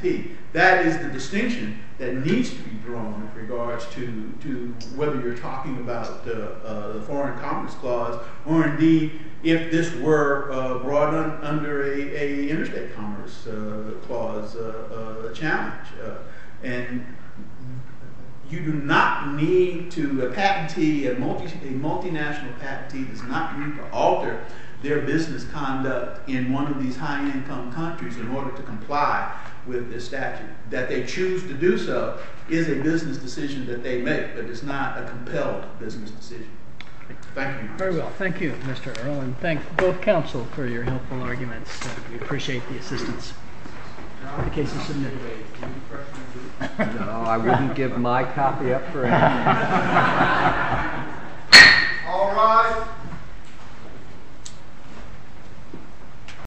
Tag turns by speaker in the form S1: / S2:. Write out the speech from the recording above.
S1: patentee. That is the distinction that needs to be drawn with regards to whether you're talking about the Foreign Commerce Clause, or indeed if this were brought under a Interstate Commerce Clause challenge. And you do not need to, a patentee, a multinational patentee does not need to alter their business conduct in one of these high-income countries in order to comply with this statute. That they choose to do so is a business decision that they make, but it's not a compelled business decision. Thank you.
S2: Very well. Thank you, Mr. Earle, and thank both counsel for your helpful arguments. We appreciate the assistance. The case is submitted.
S3: No, I wouldn't give my copy up for anything.